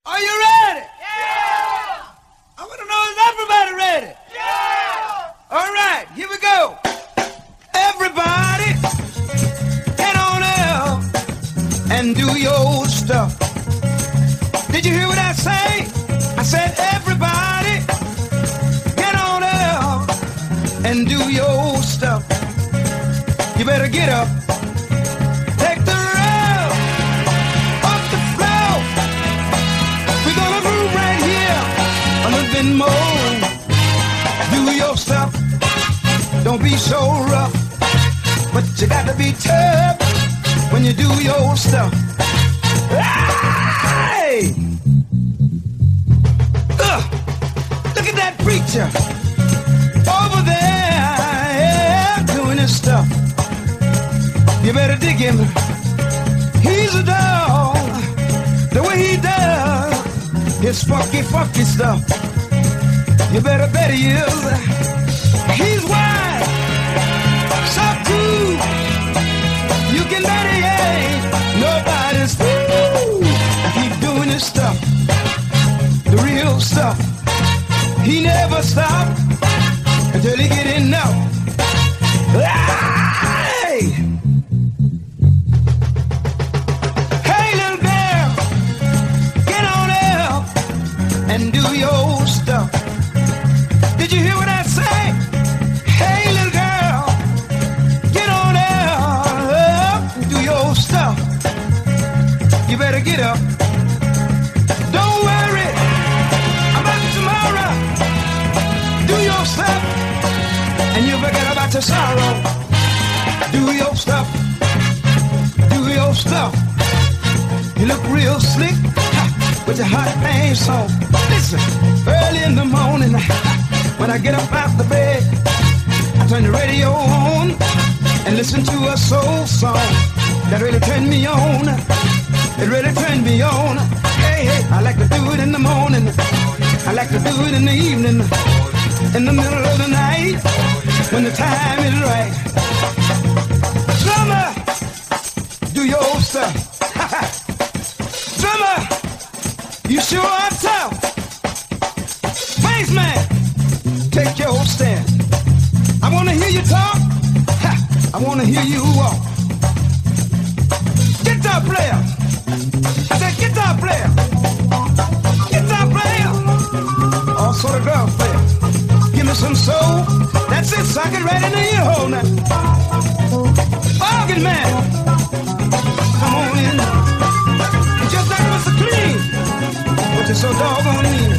Are you ready? Yeah! I want to know, is everybody ready? Yeah! All right, here we go. Everybody, get on up and do your stuff. Did you hear what I say? I said everybody, get on up and do your stuff. You better get up. Take the road off the floor. We're gonna groove right here a little bit more. Do your stuff. Don't be so rough, but you got to be tough when you do your stuff. Hey! Look at that preacher over there doing his stuff. You better dig him. He's a dog. The way he does his funky stuff. You better bet he is. He's wide, soft too. You can bet he ain't nobody's fool. Keep doing his stuff, the real stuff. He never stops until he get enough. Hey! Hey, little girl, get on up and do your stuff. Did you hear what I say? Hey, little girl, get on up and do your stuff. You better get up. Don't worry about tomorrow. Do your stuff, and you forget about your sorrow. Do your stuff. Do your stuff. You look real slick with your hot pants on. Listen, early in the morning, when I get up out the bed, I turn the radio on and listen to a soul song that really turned me on. It really turned me on. Hey, hey, I like to do it in the morning. I like to do it in the evening. In the middle of the night, when the time is right. Drummer, do your stuff. Drummer, you sure are tough. Bassman, take your stand. I want to hear you talk. I want to hear you walk. Guitar player, I said guitar player. Guitar player, also the drum player. Give me some soul. That's it, sock it right in the ear hole now. Organ man, come on in. You're just like Mr. Clean, but you're so doggone mean.